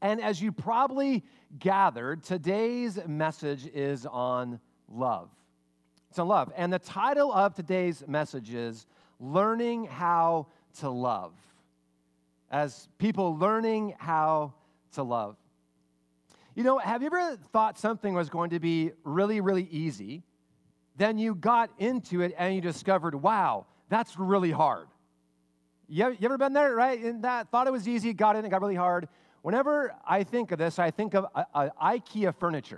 And as you probably gathered, today's message is on love. It's on love. And the title of today's message is Learning How to Love. As people learning how to love. You know, have you ever thought something was going to be really, really easy? Then you got into it and you discovered, wow, that's really hard. You ever been there, right? In that, thought it was easy, got in, it got really hard. Whenever I think of this, I think of IKEA furniture.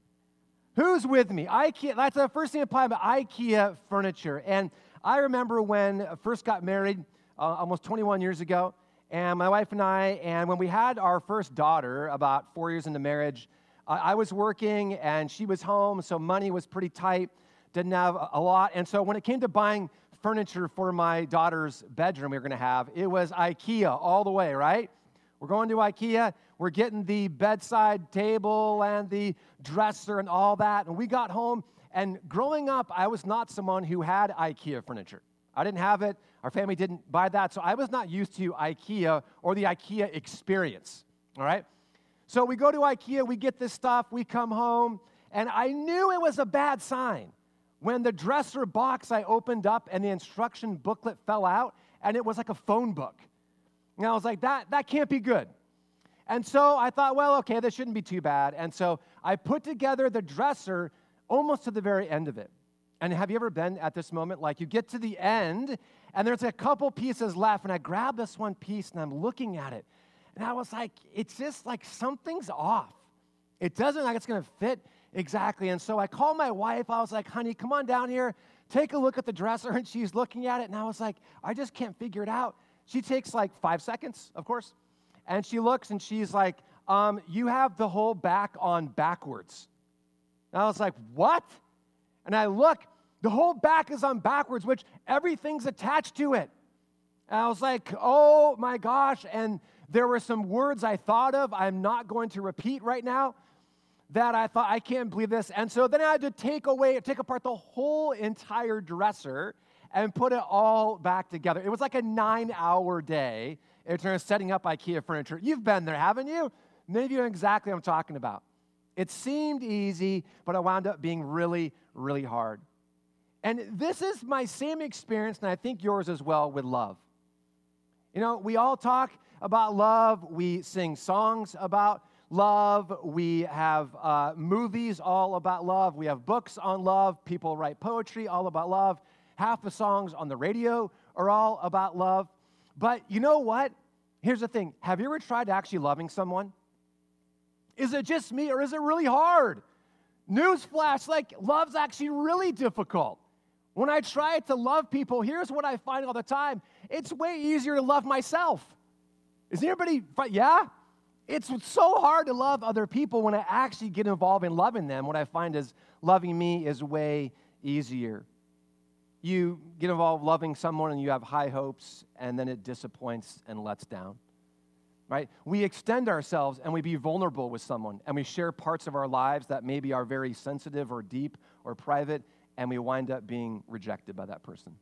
Who's with me? IKEA, that's the first thing I apply about IKEA furniture. And I remember when I first got married almost 21 years ago, and my wife and I, and when we had our first daughter, about 4 years into marriage, I was working and she was home, so money was pretty tight, didn't have a lot. And so when it came to buying furniture for my daughter's bedroom we were going to have, it was IKEA all the way, right? We're going to IKEA, we're getting the bedside table and the dresser and all that, and we got home, and growing up, I was not someone who had IKEA furniture. I didn't have it. Our family didn't buy that, so I was not used to IKEA or the IKEA experience, all right? So we go to IKEA, we get this stuff, we come home, and I knew it was a bad sign when the dresser box I opened up and the instruction booklet fell out, and it was like a phone book. And I was like, that can't be good. And so I thought, well, okay, this shouldn't be too bad. And so I put together the dresser almost to the very end of it. And have you ever been at this moment? Like you get to the end, and there's a couple pieces left, and I grab this one piece, and I'm looking at it. And I was like, it's just like something's off. It doesn't like it's going to fit exactly. And so I called my wife. I was like, honey, come on down here. Take a look at the dresser. And she's looking at it, and I was like, I just can't figure it out. She takes like 5 seconds, of course, and she looks, and she's like, you have the whole back on backwards. And I was like, what? And I look, the whole back is on backwards, which everything's attached to it. And I was like, oh my gosh. And there were some words I thought of, I'm not going to repeat right now, that I thought, I can't believe this. And so then I had to take apart the whole entire dresser and put it all back together. It was like a 9-hour day in terms of setting up IKEA furniture. You've been there, haven't you? Maybe you know exactly what I'm talking about. It seemed easy, but it wound up being really, really hard. And this is my same experience, and I think yours as well, with love. You know, we all talk about love. We sing songs about love. We have movies all about love. We have books on love. People write poetry all about love. Half the songs on the radio are all about love. But you know what? Here's the thing. Have you ever tried actually loving someone? Is it just me, or is it really hard? Newsflash, like, love's actually really difficult. When I try to love people, here's what I find all the time. It's way easier to love myself. Is anybody, yeah? It's so hard to love other people. When I actually get involved in loving them, what I find is loving me is way easier. You get involved loving someone and you have high hopes, and then it disappoints and lets down, right? We extend ourselves and we be vulnerable with someone, and we share parts of our lives that maybe are very sensitive or deep or private, and we wind up being rejected by that person.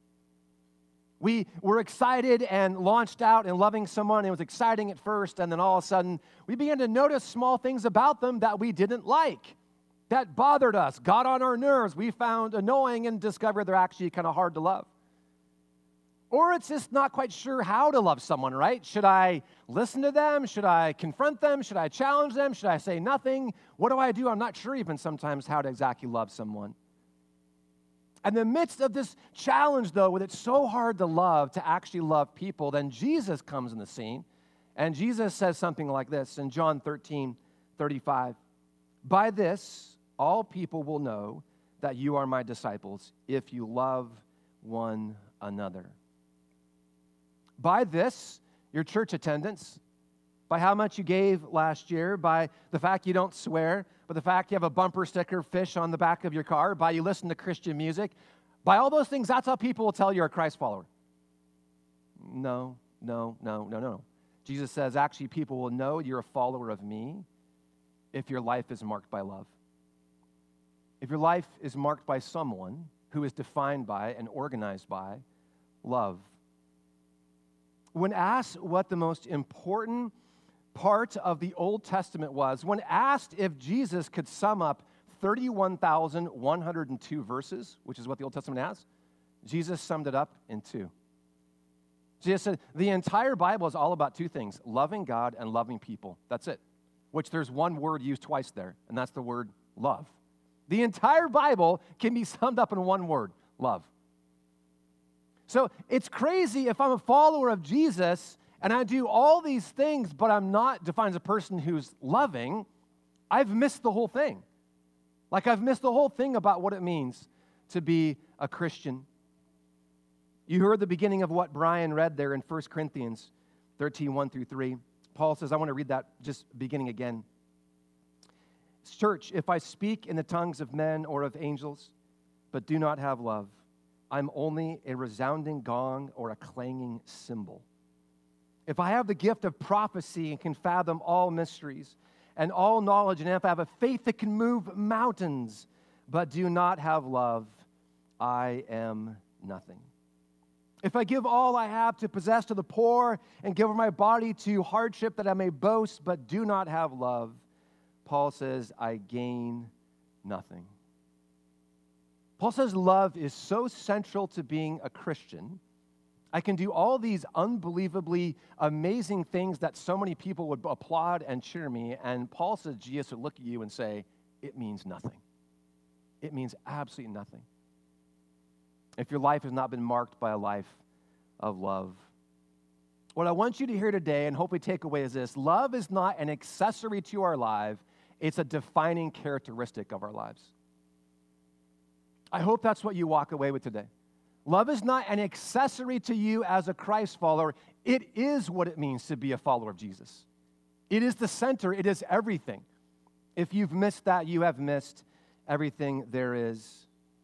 We were excited and launched out in loving someone. It was exciting at first, and then all of a sudden, we began to notice small things about them that we didn't like, that bothered us, got on our nerves, we found annoying, and discovered they're actually kind of hard to love. Or it's just not quite sure how to love someone, right? Should I listen to them? Should I confront them? Should I challenge them? Should I say nothing? What do I do? I'm not sure even sometimes how to exactly love someone. In the midst of this challenge, though, with it's so hard to love, to actually love people, then Jesus comes in the scene, and Jesus says something like this in John 13:35. By this, all people will know that you are my disciples if you love one another. By this, your church attendance, by how much you gave last year, by the fact you don't swear, by the fact you have a bumper sticker fish on the back of your car, by you listen to Christian music, by all those things, that's how people will tell you're a Christ follower. No. Jesus says, actually, people will know you're a follower of me if your life is marked by love. If your life is marked by someone who is defined by and organized by love. When asked what the most important part of the Old Testament was, when asked if Jesus could sum up 31,102 verses, which is what the Old Testament has, Jesus summed it up in two. Jesus said, the entire Bible is all about two things, loving God and loving people. That's it, which there's one word used twice there, and that's the word love. The entire Bible can be summed up in one word, love. So it's crazy if I'm a follower of Jesus and I do all these things, but I'm not defined as a person who's loving, I've missed the whole thing. Like I've missed the whole thing about what it means to be a Christian. You heard the beginning of what Brian read there in 1 Corinthians 13, 1 through 3. Paul says, I want to read that just beginning again. Church, if I speak in the tongues of men or of angels, but do not have love, I'm only a resounding gong or a clanging cymbal. If I have the gift of prophecy and can fathom all mysteries and all knowledge, and if I have a faith that can move mountains, but do not have love, I am nothing. If I give all I have to possess to the poor and give my body to hardship that I may boast, but do not have love, Paul says, I gain nothing. Paul says love is so central to being a Christian. I can do all these unbelievably amazing things that so many people would applaud and cheer me, and Paul says Jesus would look at you and say, it means nothing. It means absolutely nothing. If your life has not been marked by a life of love. What I want you to hear today and hopefully take away is this. Love is not an accessory to our life. It's a defining characteristic of our lives. I hope that's what you walk away with today. Love is not an accessory to you as a Christ follower. It is what it means to be a follower of Jesus. It is the center. It is everything. If you've missed that, you have missed everything there is.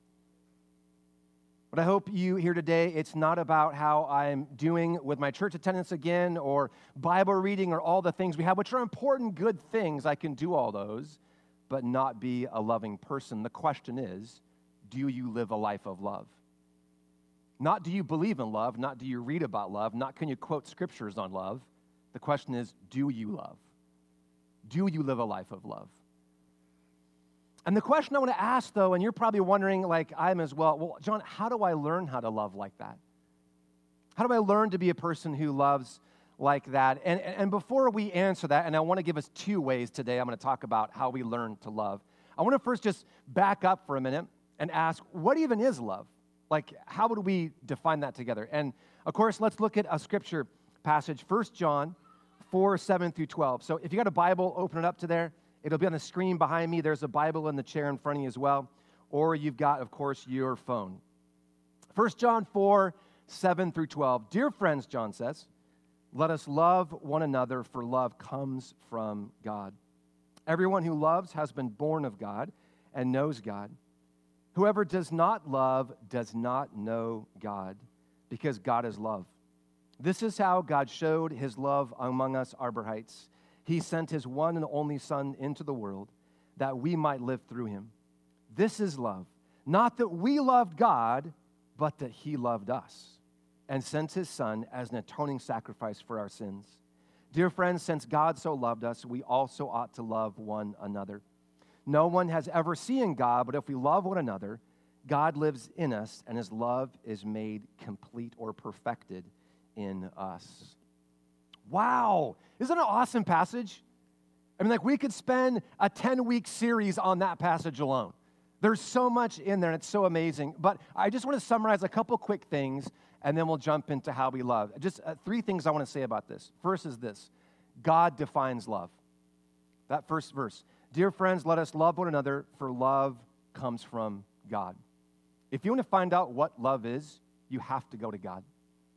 But I hope you here today, it's not about how I'm doing with my church attendance again or Bible reading or all the things we have, which are important, good things. I can do all those, but not be a loving person. The question is, do you live a life of love? Not do you believe in love, not do you read about love, not can you quote scriptures on love. The question is, do you love? Do you live a life of love? And the question I want to ask, though, and you're probably wondering, like I'm as well, John, how do I learn how to love like that? How do I learn to be a person who loves like that? And before we answer that, and I want to give us two ways today, I'm going to talk about how we learn to love. I want to first just back up for a minute and ask, what even is love? Like, how would we define that together? And, of course, let's look at a scripture passage, 1 John 4, 7 through 12. So if you got a Bible, open it up to there. It'll be on the screen behind me. There's a Bible in the chair in front of you as well. Or you've got, of course, your phone. 1 John 4, 7 through 12. Dear friends, John says, let us love one another, for love comes from God. Everyone who loves has been born of God and knows God. Whoever does not love does not know God, because God is love. This is how God showed his love among us Arborites. He sent his one and only Son into the world that we might live through him. This is love, not that we loved God, but that he loved us and sent his Son as an atoning sacrifice for our sins. Dear friends, since God so loved us, we also ought to love one another. No one has ever seen God, but if we love one another, God lives in us, and his love is made complete or perfected in us. Wow. Isn't it an awesome passage? I mean, like, we could spend a 10-week series on that passage alone. There's so much in there, and it's so amazing. But I just want to summarize a couple quick things, and then we'll jump into how we love. Just three things I want to say about this. First is this. God defines love. That first verse. Dear friends, let us love one another, for love comes from God. If you want to find out what love is, you have to go to God.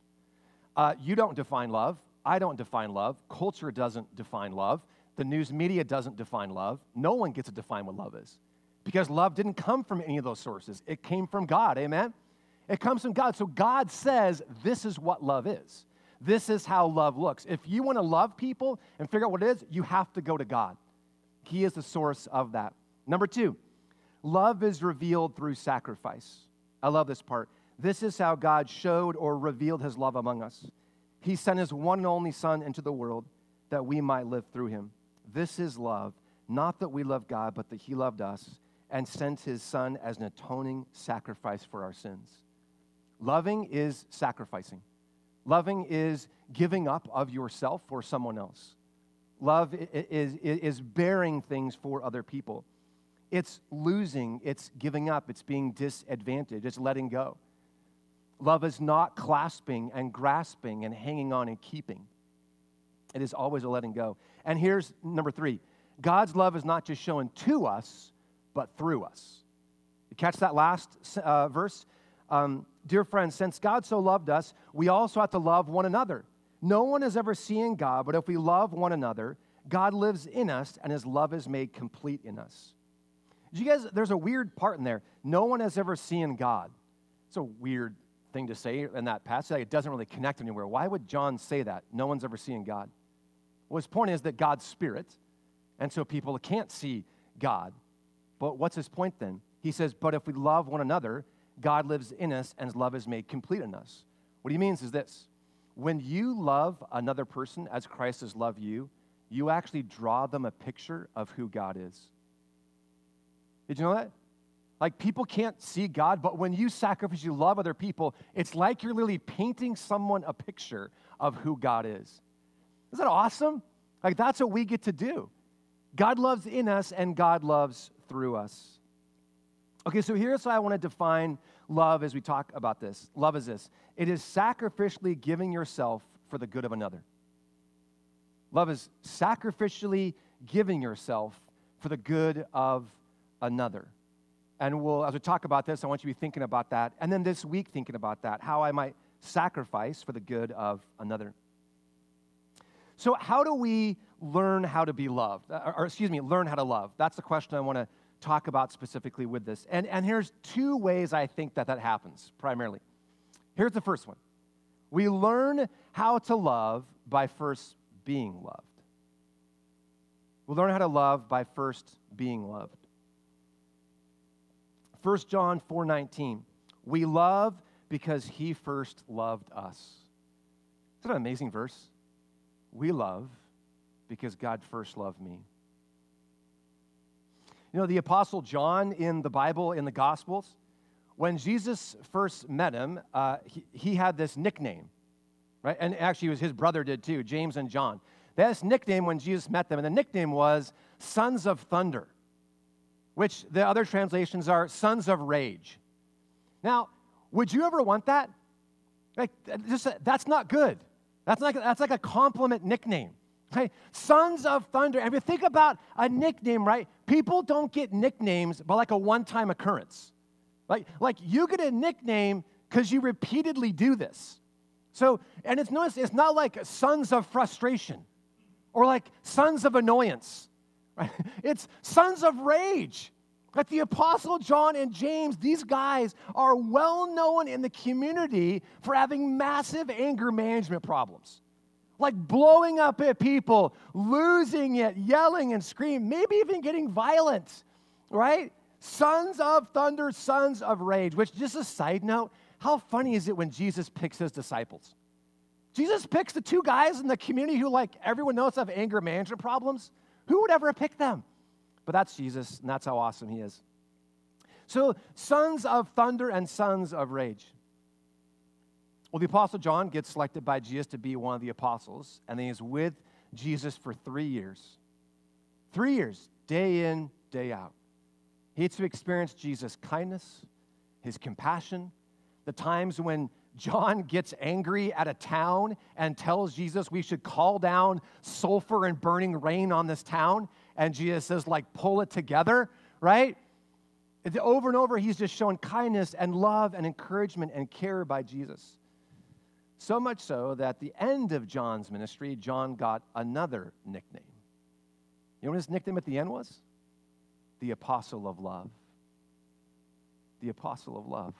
You don't define love. I don't define love. Culture doesn't define love. The news media doesn't define love. No one gets to define what love is, because love didn't come from any of those sources. It came from God, amen? It comes from God. So God says this is what love is. This is how love looks. If you want to love people and figure out what it is, you have to go to God. He is the source of that. Number two, love is revealed through sacrifice. I love this part. This is how God showed or revealed his love among us. He sent his one and only Son into the world that we might live through him. This is love, not that we love God, but that he loved us and sent his Son as an atoning sacrifice for our sins. Loving is sacrificing. Loving is giving up of yourself for someone else. Love is bearing things for other people. It's losing, it's giving up, it's being disadvantaged, it's letting go. Love is not clasping and grasping and hanging on and keeping. It is always a letting go. And here's number 3. God's love is not just shown to us, but through us. You catch that last verse? Dear friends, since God so loved us, we also have to love one another. No one has ever seen God, but if we love one another, God lives in us, and his love is made complete in us. Did you guys, there's a weird part in there. No one has ever seen God. It's a weird thing to say in that passage. It doesn't really connect anywhere. Why would John say that? No one's ever seen God. Well, his point is that God's spirit, and so people can't see God. But what's his point then? He says, but if we love one another, God lives in us, and his love is made complete in us. What he means is this. When you love another person as Christ has loved you, you actually draw them a picture of who God is. Did you know that? Like, people can't see God, but when you sacrifice, you love other people, it's like you're literally painting someone a picture of who God is. Isn't that awesome? Like, that's what we get to do. God loves in us, and God loves through us. Okay, so here's how I want to define love as we talk about this. Love is this. It is sacrificially giving yourself for the good of another. Love is sacrificially giving yourself for the good of another. And as we talk about this, I want you to be thinking about that. And then this week, thinking about that, how I might sacrifice for the good of another. So how do we learn how to be loved? Learn how to love. That's the question I want to talk about specifically with this. And here's 2 ways I think that happens, primarily. Here's the first one. We learn how to love by first being loved. We learn how to love by first being loved. 1 John 4:19, we love because he first loved us. Isn't that an amazing verse? We love because God first loved me. You know, the Apostle John in the Bible, in the Gospels, when Jesus first met him, he had this nickname, right? And actually, his brother did too, James and John. They had this nickname when Jesus met them, and the nickname was Sons of Thunder, which the other translations are Sons of Rage. Now, would you ever want that? Like, that's not good. That's like a compliment nickname. Right? Sons of Thunder. And if you think about a nickname, right? People don't get nicknames by like a one-time occurrence. Like you get a nickname because you repeatedly do this. So, and it's not like Sons of Frustration or like Sons of Annoyance. Right? It's Sons of Rage. Like the Apostle John and James, these guys are well known in the community for having massive anger management problems. Like blowing up at people, losing it, yelling and screaming, maybe even getting violent, right? Sons of Thunder, Sons of Rage, which, just a side note, how funny is it when Jesus picks his disciples? Jesus picks the 2 guys in the community who, like, everyone knows have anger management problems. Who would ever pick them? But that's Jesus, and that's how awesome he is. So, Sons of Thunder and Sons of Rage. Well, the Apostle John gets selected by Jesus to be one of the apostles, and then he's with Jesus for 3 years. 3 years, day in, day out. He gets to experience Jesus' kindness, his compassion, the times when John gets angry at a town and tells Jesus we should call down sulfur and burning rain on this town, and Jesus says, like, pull it together, right? Over and over, he's just shown kindness and love and encouragement and care by Jesus. So much so that at the end of John's ministry, John got another nickname. You know what his nickname at the end was? The Apostle of Love. The Apostle of Love.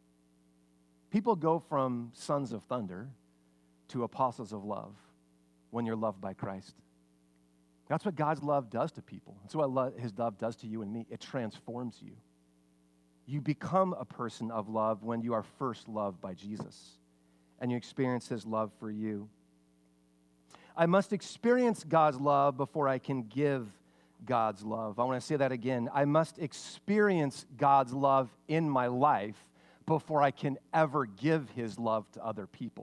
People go from Sons of Thunder to Apostles of Love when you're loved by Christ. That's what God's love does to people. That's what his love does to you and me. It transforms you. You become a person of love when you are first loved by Jesus, and you experience his love for you. I must experience God's love before I can give God's love. I want to say that again. I must experience God's love in my life before I can ever give his love to other people.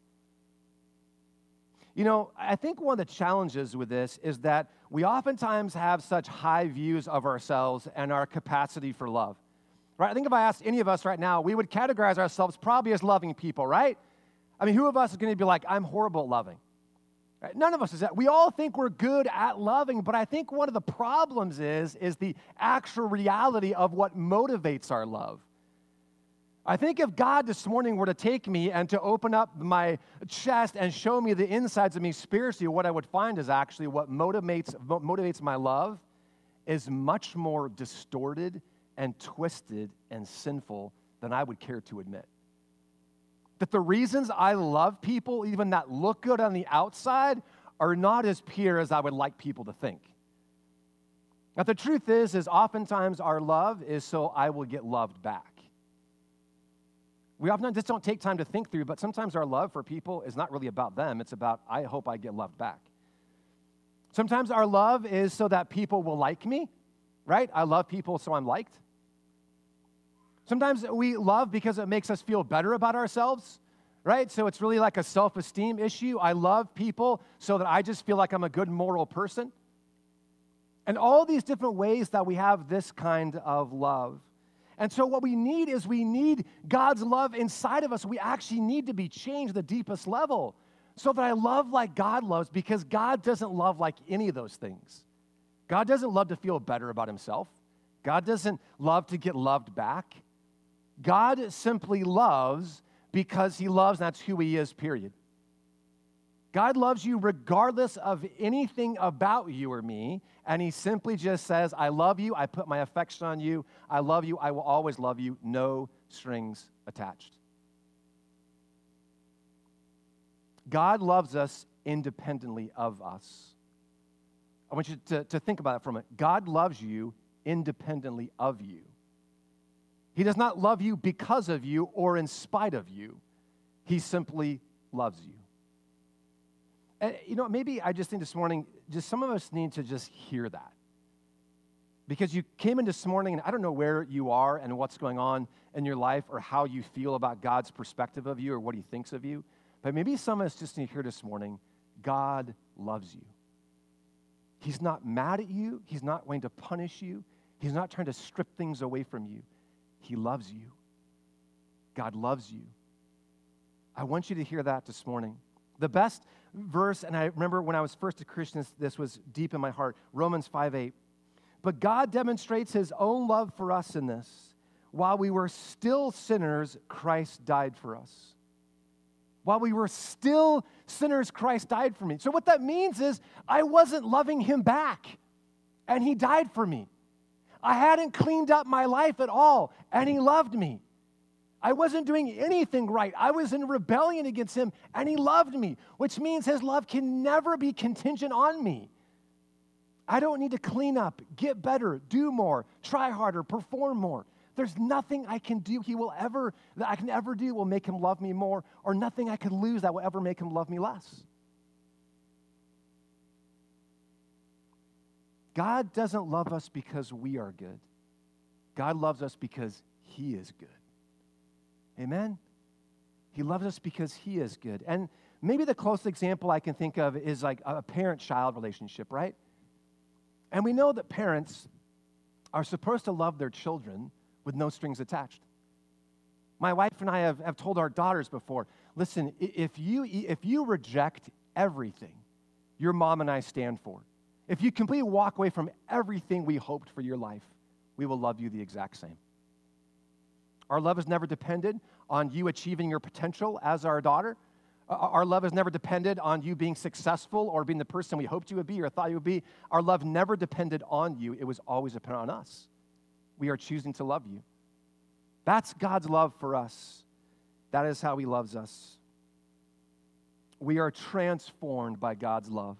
You know, I think one of the challenges with this is that we oftentimes have such high views of ourselves and our capacity for love. Right? I think if I asked any of us right now, we would categorize ourselves probably as loving people, right? I mean, who of us is going to be like, I'm horrible at loving? Right? None of us is that. We all think we're good at loving, but I think one of the problems is the actual reality of what motivates our love. I think if God this morning were to take me and to open up my chest and show me the insides of me spiritually, what I would find is actually what motivates my love is much more distorted and twisted and sinful than I would care to admit. That the reasons I love people, even that look good on the outside, are not as pure as I would like people to think. Now, the truth is oftentimes our love is so I will get loved back. We often just don't take time to think through, but sometimes our love for people is not really about them. It's about, I hope I get loved back. Sometimes our love is so that people will like me, right? I love people so I'm liked. Sometimes we love because it makes us feel better about ourselves, right? So it's really like a self-esteem issue. I love people so that I just feel like I'm a good moral person. And all these different ways that we have this kind of love. And so what we need is we need God's love inside of us. We actually need to be changed at the deepest level so that I love like God loves, because God doesn't love like any of those things. God doesn't love to feel better about himself. God doesn't love to get loved back. God simply loves because he loves, and that's who he is, period. God loves you regardless of anything about you or me, and he simply just says, I love you, I put my affection on you, I love you, I will always love you, no strings attached. God loves us independently of us. I want you to think about it for a minute. God loves you independently of you. He does not love you because of you or in spite of you. He simply loves you. And, you know, maybe I just think this morning, just some of us need to just hear that. Because you came in this morning, and I don't know where you are and what's going on in your life or how you feel about God's perspective of you or what he thinks of you. But maybe some of us just need to hear this morning, God loves you. He's not mad at you. He's not going to punish you. He's not trying to strip things away from you. He loves you. God loves you. I want you to hear that this morning. The best verse, and I remember when I was first a Christian, this was deep in my heart, Romans 5:8. But God demonstrates his own love for us in this. While we were still sinners, Christ died for us. While we were still sinners, Christ died for me. So what that means is I wasn't loving him back, and he died for me. I hadn't cleaned up my life at all, and he loved me. I wasn't doing anything right. I was in rebellion against him, and he loved me, which means his love can never be contingent on me. I don't need to clean up, get better, do more, try harder, perform more. There's nothing I can do that I can ever do will make him love me more, or nothing I could lose that will ever make him love me less. God doesn't love us because we are good. God loves us because he is good. Amen? He loves us because he is good. And maybe the closest example I can think of is like a parent-child relationship, right? And we know that parents are supposed to love their children with no strings attached. My wife and I have told our daughters before, listen, if you reject everything your mom and I stand for, if you completely walk away from everything we hoped for your life, we will love you the exact same. Our love is never depended on you achieving your potential as our daughter. Our love is never depended on you being successful or being the person we hoped you would be or thought you would be. Our love never depended on you. It was always dependent on us. We are choosing to love you. That's God's love for us. That is how he loves us. We are transformed by God's love.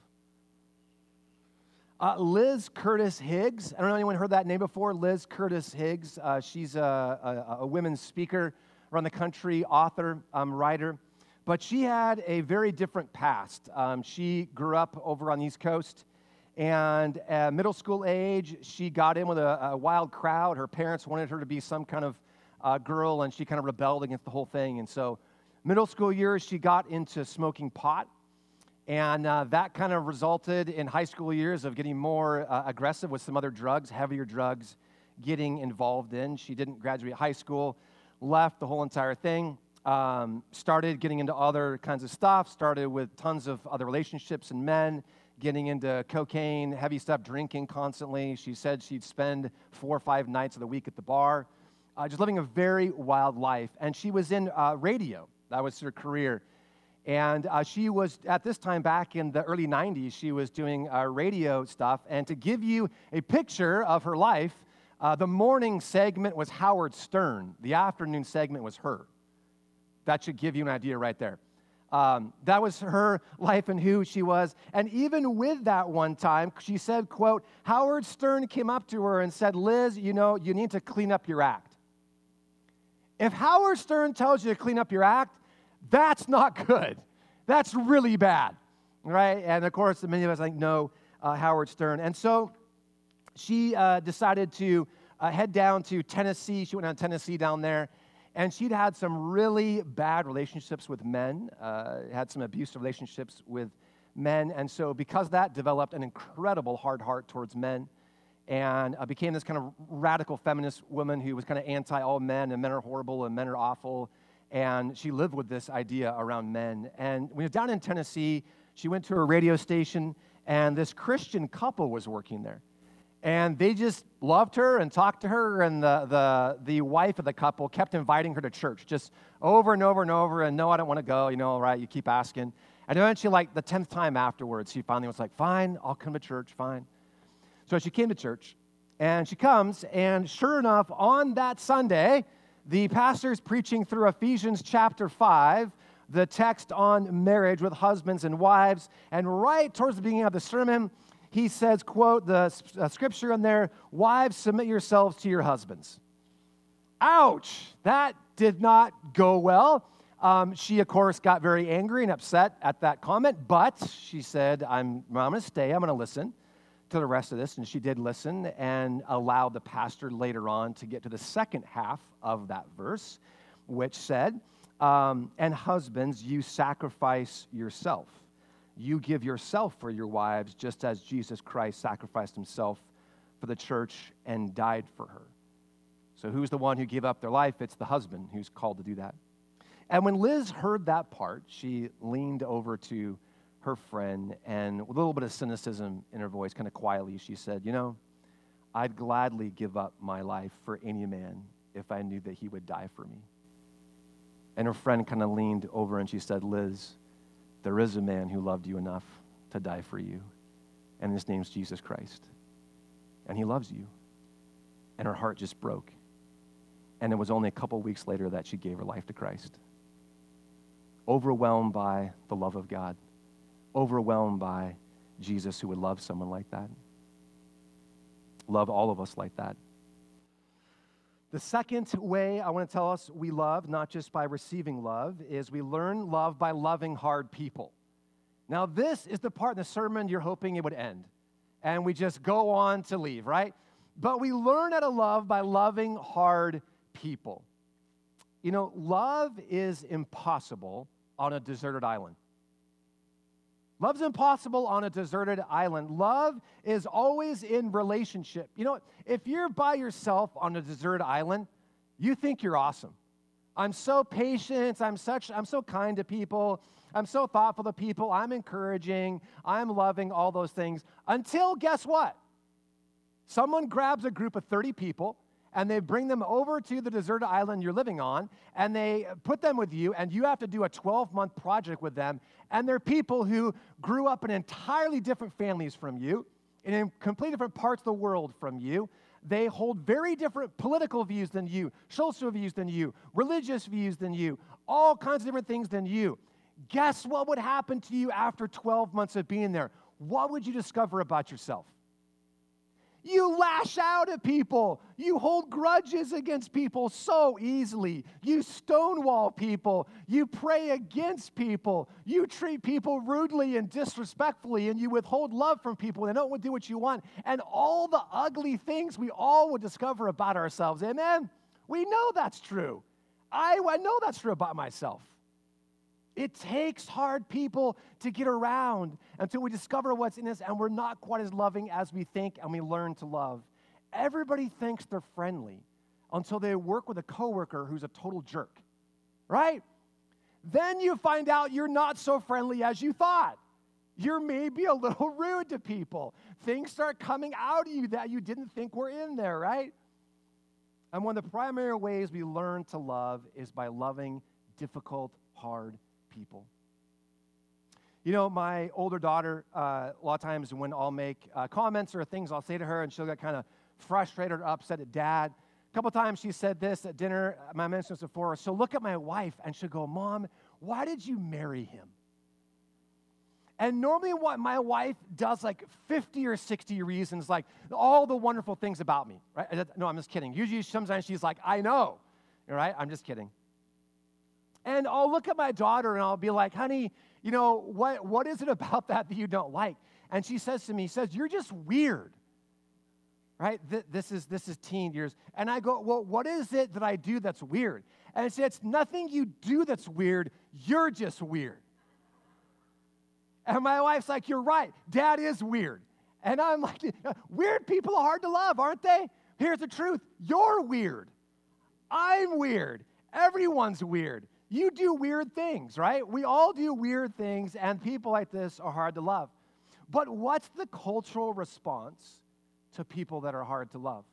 Liz Curtis Higgs. I don't know if anyone heard that name before. Liz Curtis Higgs. She's a women's speaker around the country, author, writer. But she had a very different past. She grew up over on the East Coast, and at middle school age, she got in with a wild crowd. Her parents wanted her to be some kind of girl, and she kind of rebelled against the whole thing. And so middle school years, she got into smoking pot, and that kind of resulted in high school years of getting more aggressive with some other drugs, heavier drugs, getting involved in. She didn't graduate high school, left the whole entire thing. Started getting into other kinds of stuff, started with tons of other relationships and men, getting into cocaine, heavy stuff, drinking constantly. She said she'd spend 4 or 5 nights of the week at the bar, just living a very wild life. And she was in radio. That was her career. And she was, at this time back in the early 90s, she was doing radio stuff. And to give you a picture of her life, the morning segment was Howard Stern. The afternoon segment was her. That should give you an idea right there. That was her life and who she was. And even with that one time, she said, quote, Howard Stern came up to her and said, Liz, you know, you need to clean up your act. If Howard Stern tells you to clean up your act, that's not good. That's really bad, right? And of course, many of us think, no, Howard Stern. And so she decided to head down to Tennessee. She went down to Tennessee down there. And she'd had some really bad relationships with men, had some abusive relationships with men. And so because of that, developed an incredible hard heart towards men and became this kind of radical feminist woman who was kind of anti all men, and men are horrible and men are awful. And she lived with this idea around men. And when she was down in Tennessee, she went to a radio station, and this Christian couple was working there. And they just loved her and talked to her, and the wife of the couple kept inviting her to church, just over and over and over, and no, I don't want to go, you know, right, you keep asking. And eventually, like the 10th time afterwards, she finally was like, fine, I'll come to church, fine. So she came to church, and she comes, and sure enough, on that Sunday, the pastor's preaching through Ephesians chapter 5, the text on marriage with husbands and wives, and right towards the beginning of the sermon, he says, quote, the scripture in there, wives, submit yourselves to your husbands. Ouch, that did not go well. She, of course, got very angry and upset at that comment, but she said, I'm going to stay, I'm going to listen to the rest of this, and she did listen and allowed the pastor later on to get to the second half of that verse, which said, and husbands, you sacrifice yourself. You give yourself for your wives, just as Jesus Christ sacrificed himself for the church and died for her. So who's the one who gave up their life? It's the husband who's called to do that. And when Liz heard that part, she leaned over to her friend, and with a little bit of cynicism in her voice, kind of quietly, she said, you know, I'd gladly give up my life for any man if I knew that he would die for me. And her friend kind of leaned over and she said, Liz, there is a man who loved you enough to die for you, and his name's Jesus Christ, and he loves you. And her heart just broke. And it was only a couple weeks later that she gave her life to Christ. Overwhelmed by the love of God, overwhelmed by Jesus who would love someone like that, love all of us like that. The second way I want to tell us we love, not just by receiving love, is we learn love by loving hard people. Now, this is the part in the sermon you're hoping it would end, and we just go on to leave, right? But we learn how to love by loving hard people. You know, love is impossible on a deserted island. Love's impossible on a deserted island. Love is always in relationship. You know, if you're by yourself on a deserted island, you think you're awesome. I'm so patient. I'm so kind to people. I'm so thoughtful to people. I'm encouraging. I'm loving, all those things. Until, guess what? Someone grabs a group of 30 people, and they bring them over to the deserted island you're living on, and they put them with you, and you have to do a 12-month project with them. And they're people who grew up in entirely different families from you, in completely different parts of the world from you. They hold very different political views than you, social views than you, religious views than you, all kinds of different things than you. Guess what would happen to you after 12 months of being there? What would you discover about yourself? You lash out at people. You hold grudges against people so easily. You stonewall people. You pray against people. You treat people rudely and disrespectfully, and you withhold love from people. They don't do what you want. And all the ugly things we all would discover about ourselves. Amen? We know that's true. I know that's true about myself. It takes hard people to get around until we discover what's in us and we're not quite as loving as we think and we learn to love. Everybody thinks they're friendly until they work with a coworker who's a total jerk, right? Then you find out you're not so friendly as you thought. You're maybe a little rude to people. Things start coming out of you that you didn't think were in there, right? And one of the primary ways we learn to love is by loving difficult, hard people. You know, my older daughter, a lot of times when I'll make comments or things I'll say to her and she'll get kind of frustrated or upset at Dad. A couple times she said this at dinner, I mentioned this before, she'll look at my wife and she'll go, Mom, why did you marry him? And normally what my wife does like 50 or 60 reasons, like all the wonderful things about me, right? No, I'm just kidding. Usually sometimes she's like, I know, right? I'm just kidding. And I'll look at my daughter and I'll be like, honey, you know, what is it about that you don't like? And she says to me, you're just weird, right? This is teen years. And I go, well, what is it that I do that's weird? And she said, it's nothing you do that's weird. You're just weird. And my wife's like, you're right. Dad is weird. And I'm like, weird people are hard to love, aren't they? Here's the truth. You're weird. I'm weird. Everyone's weird. You do weird things, right? We all do weird things, and people like this are hard to love. But what's the cultural response to people that are hard to love?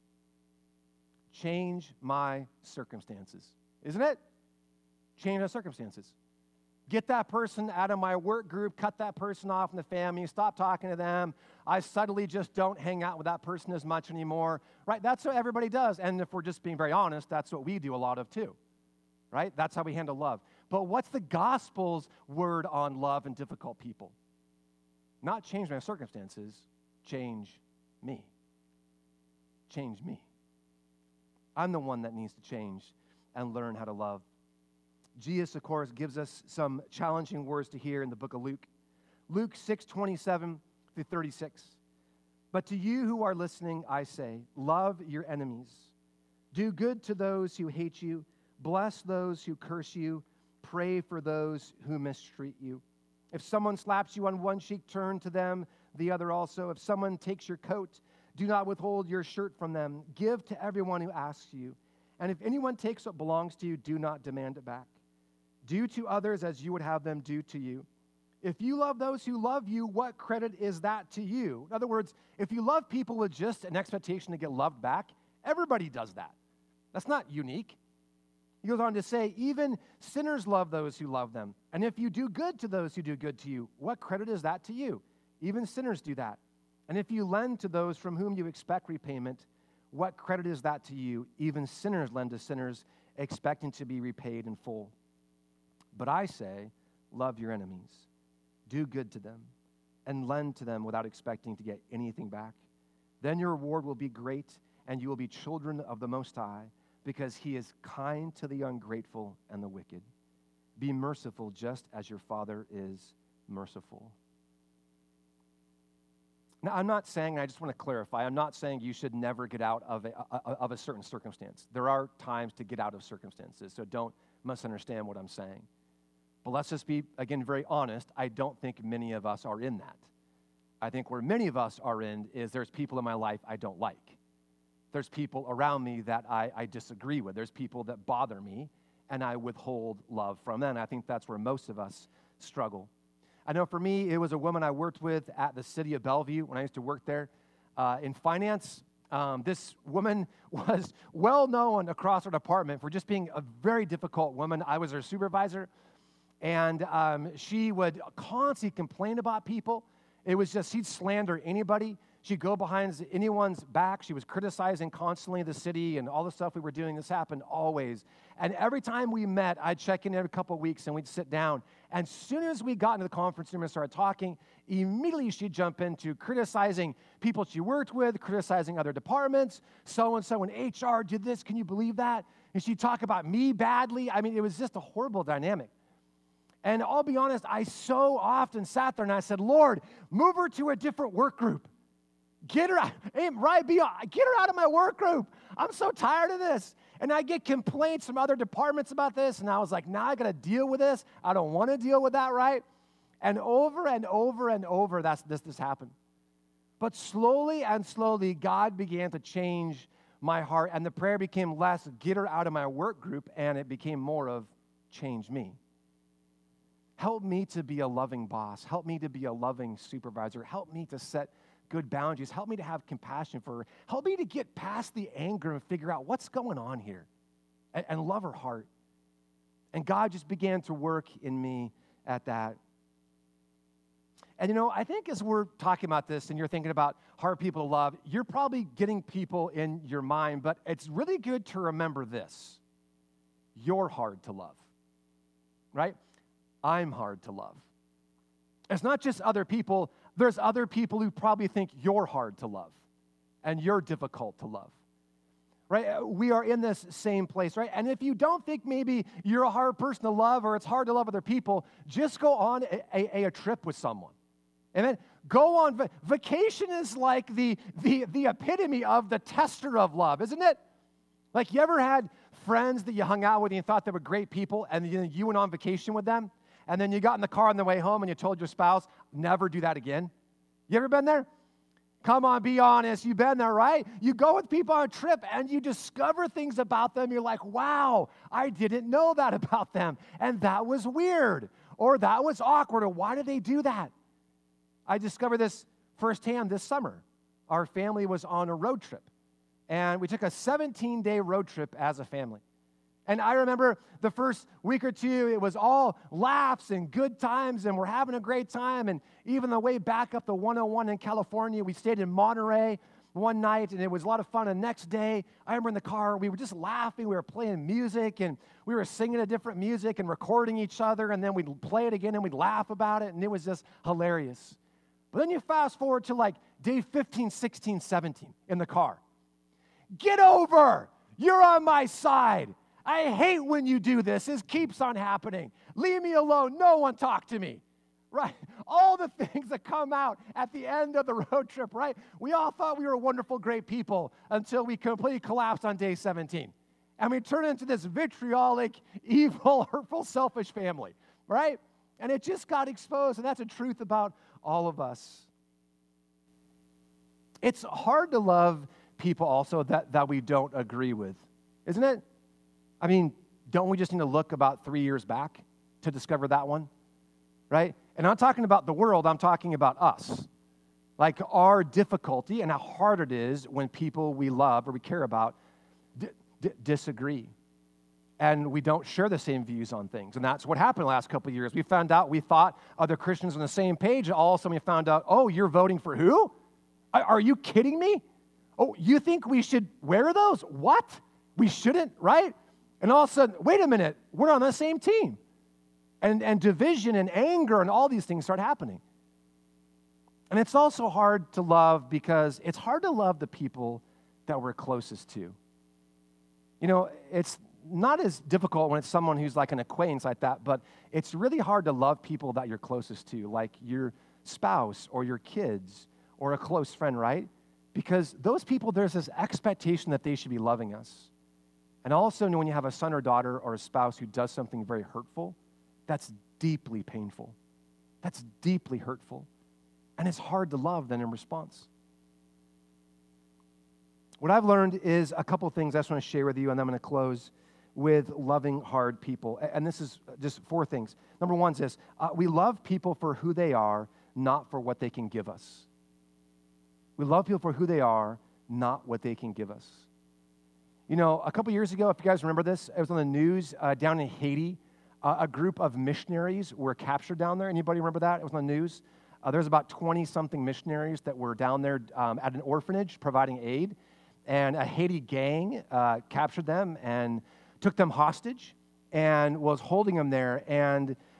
Change my circumstances, isn't it? Change my circumstances. Get that person out of my work group, cut that person off in the family, stop talking to them. I subtly just don't hang out with that person as much anymore, right? That's what everybody does. And if we're just being very honest, that's what we do a lot of too, right? That's how we handle love. But what's the gospel's word on love and difficult people? Not change my circumstances, change me. Change me. I'm the one that needs to change and learn how to love. Jesus, of course, gives us some challenging words to hear in the book of Luke. Luke 6:27 through 36. But to you who are listening, I say, love your enemies. Do good to those who hate you. Bless those who curse you. Pray for those who mistreat you. If someone slaps you on one cheek, turn to them the other also. If someone takes your coat, do not withhold your shirt from them. Give to everyone who asks you. And if anyone takes what belongs to you, do not demand it back. Do to others as you would have them do to you. If you love those who love you, what credit is that to you? In other words, if you love people with just an expectation to get loved back, everybody does that. That's not unique. He goes on to say, even sinners love those who love them. And if you do good to those who do good to you, what credit is that to you? Even sinners do that. And if you lend to those from whom you expect repayment, what credit is that to you? Even sinners lend to sinners, expecting to be repaid in full. But I say, love your enemies, do good to them, and lend to them without expecting to get anything back. Then your reward will be great, and you will be children of the Most High, because he is kind to the ungrateful and the wicked. Be merciful just as your Father is merciful. Now, I'm not saying, and I just want to clarify, I'm not saying you should never get out of a certain circumstance. There are times to get out of circumstances, so don't misunderstand what I'm saying. But let's just be, again, very honest. I don't think many of us are in that. I think where many of us are in is there's people in my life I don't like. There's people around me that I disagree with. There's people that bother me, and I withhold love from them. And I think that's where most of us struggle. I know for me, it was a woman I worked with at the city of Bellevue when I used to work there in finance. This woman was well known across our department for just being a very difficult woman. I was her supervisor. And she would constantly complain about people. It was just, she'd slander anybody. She'd go behind anyone's back. She was criticizing constantly the city and all the stuff we were doing. This happened always. And every time we met, I'd check in every couple of weeks, and we'd sit down. And as soon as we got into the conference room and started talking, immediately she'd jump into criticizing people she worked with, criticizing other departments. So-and-so in HR did this. Can you believe that? And she'd talk about me badly. I mean, it was just a horrible dynamic. And I'll be honest, I so often sat there and I said, Lord, move her to a different work group. Get her out, right? Get her out of my work group. I'm so tired of this. And I get complaints from other departments about this, and I was like, now I got to deal with this. I don't want to deal with that, right? And over and over and over, this happened. But slowly and slowly, God began to change my heart, and the prayer became less, get her out of my work group, and it became more of, change me. Help me to be a loving boss. Help me to be a loving supervisor. Help me to set good boundaries. Help me to have compassion for her. Help me to get past the anger and figure out what's going on here and love her heart. And God just began to work in me at that. And you know, I think as we're talking about this and you're thinking about hard people to love, you're probably getting people in your mind, but it's really good to remember this. You're hard to love, right? I'm hard to love. It's not just other people. There's other people who probably think you're hard to love and you're difficult to love, right? We are in this same place, right? And if you don't think maybe you're a hard person to love or it's hard to love other people, just go on a trip with someone. Amen? Go on. Vacation is like the epitome of the tester of love, isn't it? Like, you ever had friends that you hung out with and you thought they were great people and you went on vacation with them? And then you got in the car on the way home and you told your spouse, never do that again. You ever been there? Come on, be honest. You've been there, right? You go with people on a trip and you discover things about them. You're like, wow, I didn't know that about them. And that was weird. Or that was awkward. Or why did they do that? I discovered this firsthand this summer. Our family was on a road trip. And we took a 17-day road trip as a family. And I remember the first week or two, it was all laughs and good times, and we're having a great time. And even the way back up the 101 in California, we stayed in Monterey one night, and it was a lot of fun. And the next day, I remember in the car, we were just laughing. We were playing music, and we were singing a different music and recording each other, and then we'd play it again, and we'd laugh about it, and it was just hilarious. But then you fast forward to like day 15, 16, 17 in the car. Get over! You're on my side. I hate when you do this. This keeps on happening. Leave me alone. No one talk to me. Right? All the things that come out at the end of the road trip, right? We all thought we were wonderful, great people until we completely collapsed on day 17. And we turned into this vitriolic, evil, hurtful, selfish family, right? And it just got exposed, and that's a truth about all of us. It's hard to love people also that we don't agree with, isn't it? I mean, don't we just need to look about 3 years back to discover that one, right? And I'm not talking about the world, I'm talking about us. Like our difficulty and how hard it is when people we love or we care about disagree. And we don't share the same views on things. And that's what happened the last couple of years. We found out, we thought other Christians on the same page, and all of a sudden we found out, oh, you're voting for who? Are you kidding me? Oh, you think we should wear those? What? We shouldn't, right? And all of a sudden, wait a minute, we're on the same team. And division and anger and all these things start happening. And it's also hard to love because it's hard to love the people that we're closest to. You know, it's not as difficult when it's someone who's like an acquaintance like that, but it's really hard to love people that you're closest to, like your spouse or your kids or a close friend, right? Because those people, there's this expectation that they should be loving us. And also, when you have a son or daughter or a spouse who does something very hurtful, that's deeply painful. That's deeply hurtful. And it's hard to love then in response. What I've learned is a couple things I just want to share with you, and I'm going to close with loving hard people. And this is just 4 things. Number 1 is this. We love people for who they are, not for what they can give us. We love people for who they are, not what they can give us. You know, a couple years ago, if you guys remember this, it was on the news down in Haiti. A group of missionaries were captured down there. Anybody remember that? It was on the news. There's about 20-something missionaries that were down there at an orphanage providing aid. And a Haiti gang captured them and took them hostage and was holding them there. And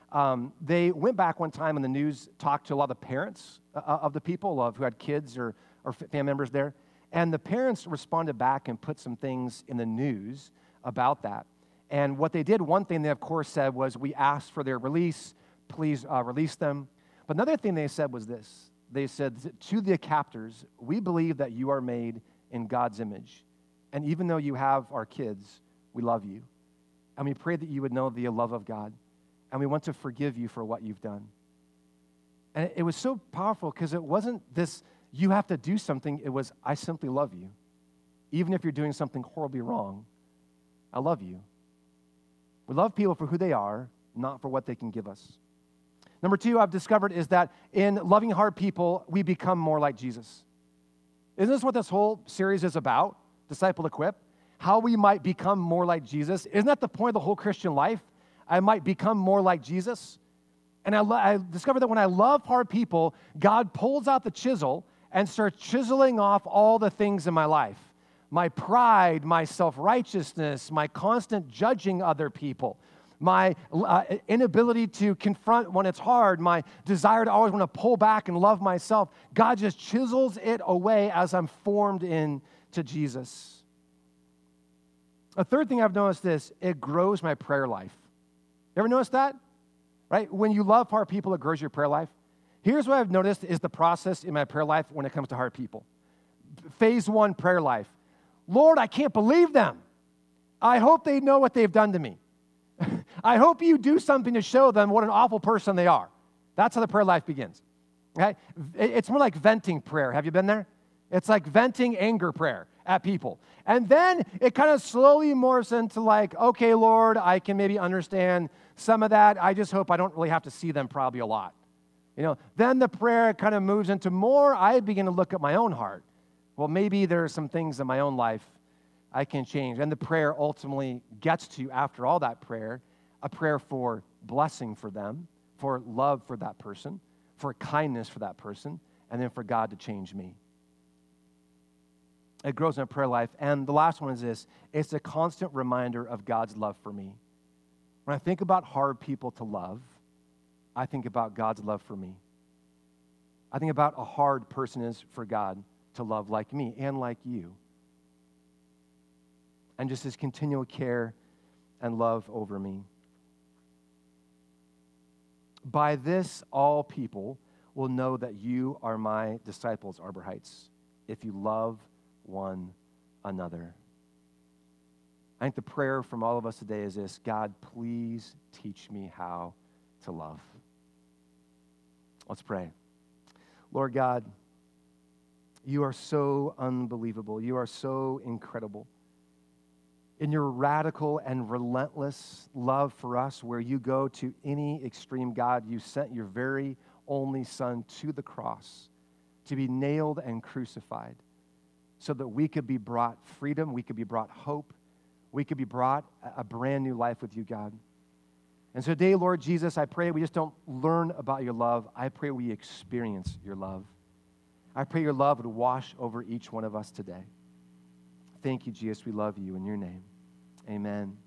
They went back one time and the news talked to a lot of the parents of the people who had kids or family members there. And the parents responded back and put some things in the news about that. And what they did, one thing they, of course, said was, we asked for their release. Please release them. But another thing they said was this. They said, to the captors, we believe that you are made in God's image. And even though you have our kids, we love you. And we pray that you would know the love of God. And we want to forgive you for what you've done. And it was so powerful because it wasn't this, you have to do something. It was, I simply love you. Even if you're doing something horribly wrong, I love you. We love people for who they are, not for what they can give us. Number two, I've discovered is that in loving hard people, we become more like Jesus. Isn't this what this whole series is about? Disciple Equip? How we might become more like Jesus. Isn't that the point of the whole Christian life? I might become more like Jesus. And I discovered that when I love hard people, God pulls out the chisel and starts chiseling off all the things in my life. My pride, my self-righteousness, my constant judging other people, my inability to confront when it's hard, my desire to always want to pull back and love myself. God just chisels it away as I'm formed into Jesus. A third thing I've noticed is it grows my prayer life. You ever notice that? Right? When you love hard people, it grows your prayer life. Here's what I've noticed is the process in my prayer life when it comes to hard people. Phase 1 prayer life. Lord, I can't believe them. I hope they know what they've done to me. I hope you do something to show them what an awful person they are. That's how the prayer life begins. Okay? It's more like venting prayer. Have you been there? It's like venting anger prayer at people. And then it kind of slowly morphs into like, okay, Lord, I can maybe understand some of that. I just hope I don't really have to see them probably a lot. Then the prayer kind of moves into more, I begin to look at my own heart. Well, maybe there are some things in my own life I can change. And the prayer ultimately gets to, after all that prayer, a prayer for blessing for them, for love for that person, for kindness for that person, and then for God to change me. It grows in a prayer life. And the last one is this. It's a constant reminder of God's love for me. When I think about hard people to love, I think about God's love for me. I think about a hard person is for God to love like me and like you. And just his continual care and love over me. By this, all people will know that you are my disciples, Arbor Heights, if you love one another. I think the prayer from all of us today is this: God, please teach me how to love. Let's pray. Lord God, you are so unbelievable. You are so incredible. In your radical and relentless love for us, where you go to any extreme, God, you sent your very only Son to the cross to be nailed and crucified so that we could be brought freedom, we could be brought hope, we could be brought a brand new life with you, God. And so today, Lord Jesus, I pray we just don't learn about your love. I pray we experience your love. I pray your love would wash over each one of us today. Thank you, Jesus. We love you in your name. Amen.